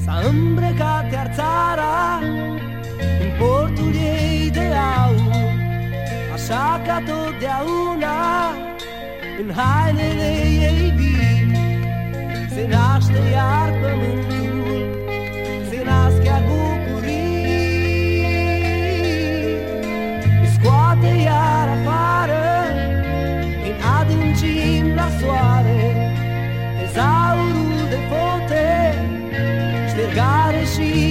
S-a îmbrăcat iar țara în portul ei de aur, așa ca totdeauna în hainele ei vii. Se naște iar pământul, se nasc iar bucurii, îi scoate iar afară din adâncim la soare, tezaurul de fote, ștergare și